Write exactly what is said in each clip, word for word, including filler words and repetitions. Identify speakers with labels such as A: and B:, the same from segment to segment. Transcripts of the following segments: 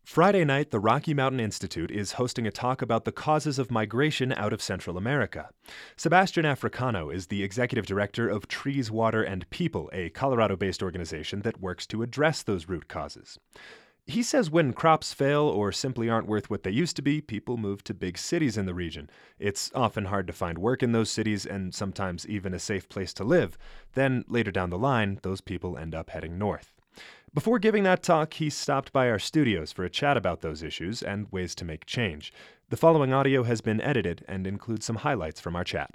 A: Friday night, the Rocky Mountain Institute is hosting a talk about the causes of migration out of Central America. Sebastian Africano is the executive director of Trees, Water, and People, a Colorado-based organization that works to address those root causes. He says when crops fail or simply aren't worth what they used to be, people move to big cities in the region. It's often hard to find work in those cities and sometimes even a safe place to live. Then, later down the line, those people end up heading north. Before giving that talk, he stopped by our studios for a chat about those issues and ways to make change. The following audio has been edited and includes some highlights from our chat.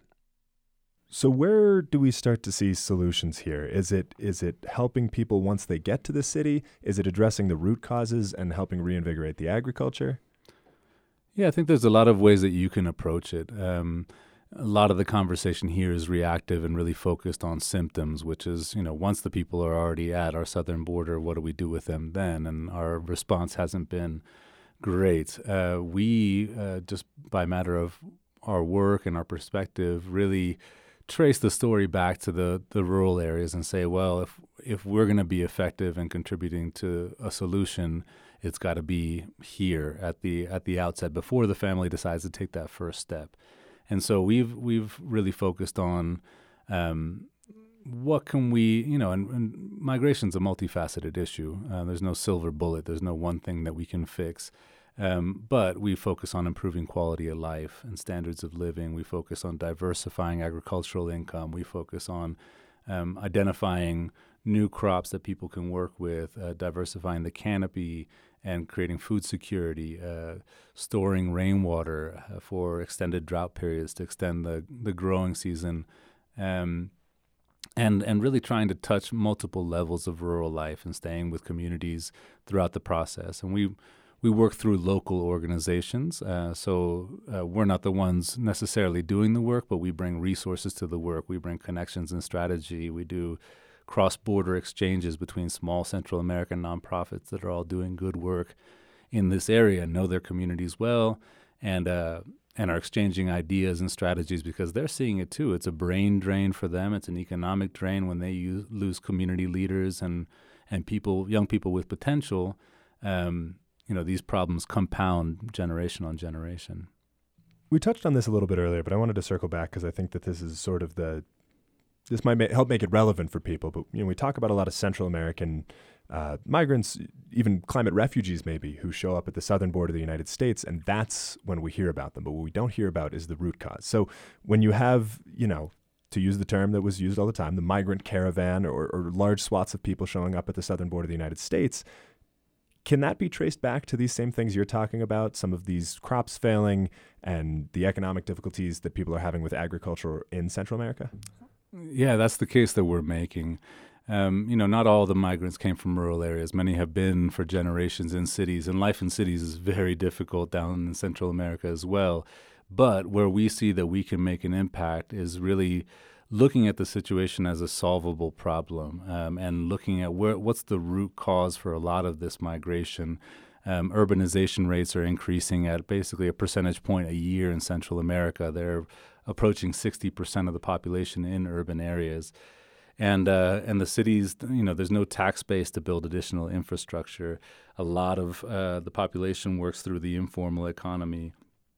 A: So where do we start to see solutions here? Is it is it helping people once they get to the city? Is it addressing the root causes and helping reinvigorate the agriculture?
B: Yeah, I think there's a lot of ways that you can approach it. Um, a lot of the conversation here is reactive and really focused on symptoms, which is, you know, once the people are already at our southern border, what do we do with them then? And our response hasn't been great. Uh, we, uh, just by matter of our work and our perspective, really trace the story back to the, the rural areas and say, well, if if we're going to be effective in contributing to a solution, it's got to be here at the at the outset before the family decides to take that first step. And so we've we've really focused on um, what can we, you know, and, and migration's a multifaceted issue. Uh, there's no silver bullet. There's no one thing that we can fix. Um, but we focus on improving quality of life and standards of living. We focus on diversifying agricultural income. We focus on um, identifying new crops that people can work with, uh, diversifying the canopy and creating food security, uh, storing rainwater uh, for extended drought periods to extend the, the growing season, um, and and really trying to touch multiple levels of rural life and staying with communities throughout the process. And we we work through local organizations, uh, so uh, we're not the ones necessarily doing the work, but we bring resources to the work. We bring connections and strategy. We do cross-border exchanges between small Central American nonprofits that are all doing good work in this area, know their communities well, and uh, and are exchanging ideas and strategies because they're seeing it too. It's a brain drain for them. It's an economic drain when they use, lose community leaders and and people, young people with potential. Um, you know, these problems compound generation on generation.
A: We touched on this a little bit earlier, but I wanted to circle back because I think that this is sort of the This might ma- help make it relevant for people, but you know, we talk about a lot of Central American uh, migrants, even climate refugees maybe, who show up at the southern border of the United States, and that's when we hear about them. But what we don't hear about is the root cause. So when you have, you know, to use the term that was used all the time, the migrant caravan or, or large swaths of people showing up at the southern border of the United States, can that be traced back to these same things you're talking about, some of these crops failing and the economic difficulties that people are having with agriculture in Central America?
B: Yeah, that's the case that we're making. Um, you know, not all the migrants came from rural areas. Many have been for generations in cities, and life in cities is very difficult down in Central America as well. But where we see that we can make an impact is really looking at the situation as a solvable problem um, and looking at where what's the root cause for a lot of this migration. Um, urbanization rates are increasing at basically a percentage point a year in Central America. They're approaching sixty percent of the population in urban areas. And uh, and the cities, you know, there's no tax base to build additional infrastructure. A lot of uh, the population works through the informal economy.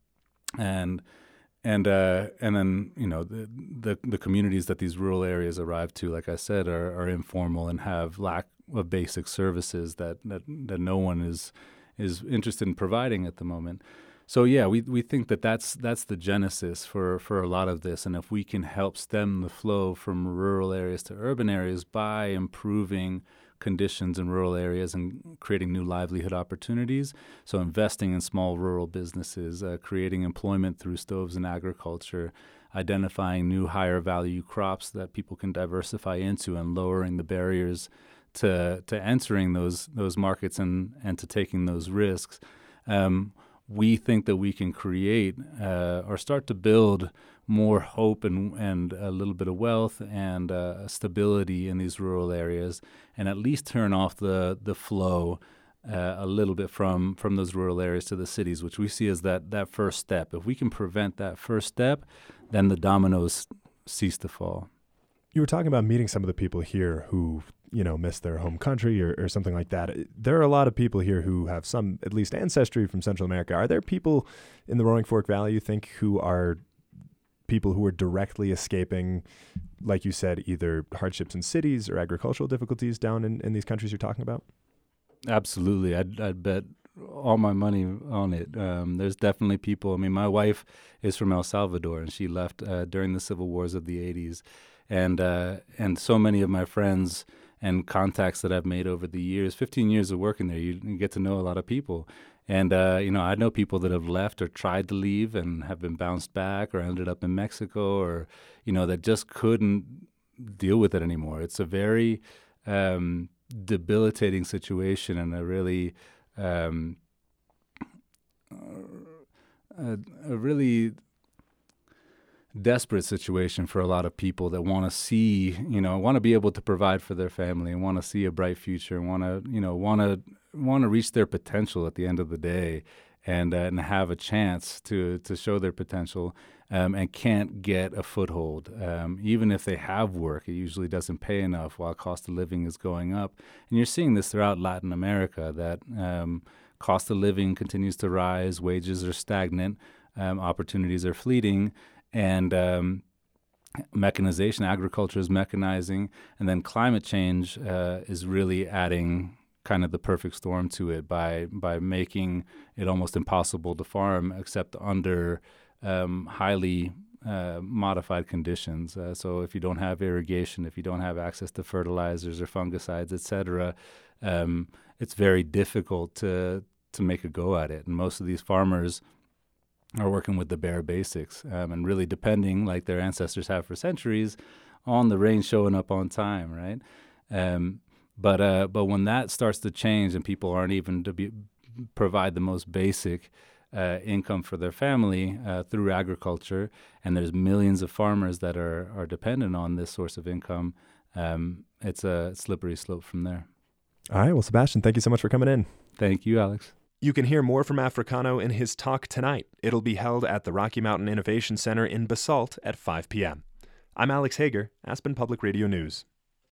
B: And and uh, and then, you know, the, the the communities that these rural areas arrive to, like I said, are, are informal and have lack of basic services that, that, that no one is is interested in providing at the moment. So yeah, we we think that that's that's the genesis for, for a lot of this, and if we can help stem the flow from rural areas to urban areas by improving conditions in rural areas and creating new livelihood opportunities, so investing in small rural businesses, uh, creating employment through stoves and agriculture, identifying new higher value crops that people can diversify into, and lowering the barriers to to entering those those markets and, and to taking those risks. Um, we think that we can create uh, or start to build more hope and, and a little bit of wealth and uh, stability in these rural areas, and at least turn off the the flow uh, a little bit from, from those rural areas to the cities, which we see as that, that first step. If we can prevent that first step, then the dominoes cease to fall.
A: You were talking about meeting some of the people here who, you know, miss their home country or, or something like that. There are a lot of people here who have some, at least, ancestry from Central America. Are there people in the Roaring Fork Valley, you think, who are people who are directly escaping, like you said, either hardships in cities or agricultural difficulties down in, in these countries you're talking about?
B: Absolutely. I'd, I'd bet all my money on it. Um, there's definitely people. I mean, my wife is from El Salvador, and she left uh, during the civil wars of the eighties. And uh, and so many of my friends and contacts that I've made over the years, fifteen years of working there, you, you get to know a lot of people. And, uh, you know, I know people that have left or tried to leave and have been bounced back or ended up in Mexico or, you know, that just couldn't deal with it anymore. It's a very um, debilitating situation and a really, um, a, a really desperate situation for a lot of people that want to see, you know, want to be able to provide for their family and want to see a bright future and want to, you know, want to want to reach their potential at the end of the day and uh, and have a chance to to show their potential um, and can't get a foothold. Um, even if they have work, it usually doesn't pay enough while cost of living is going up. And you're seeing this throughout Latin America, that um, cost of living continues to rise, wages are stagnant, um, opportunities are fleeting, and um, mechanization, agriculture is mechanizing, and then climate change uh, is really adding kind of the perfect storm to it by by making it almost impossible to farm except under um, highly uh, modified conditions. Uh, so if you don't have irrigation, if you don't have access to fertilizers or fungicides, et cetera, um, it's very difficult to to make a go at it. And most of these farmers are working with the bare basics um, and really depending, like their ancestors have for centuries, on the rain showing up on time, right? Um, but uh, but when that starts to change and people aren't even to be, provide the most basic uh, income for their family uh, through agriculture, and there's millions of farmers that are, are dependent on this source of income, um, it's a slippery slope from there.
A: All right. Well, Sebastian, thank you so much for coming in.
B: Thank you, Alex.
A: You can hear more from Africano in his talk tonight. It'll be held at the Rocky Mountain Innovation Center in Basalt at five p.m. I'm Alex Hager, Aspen Public Radio News.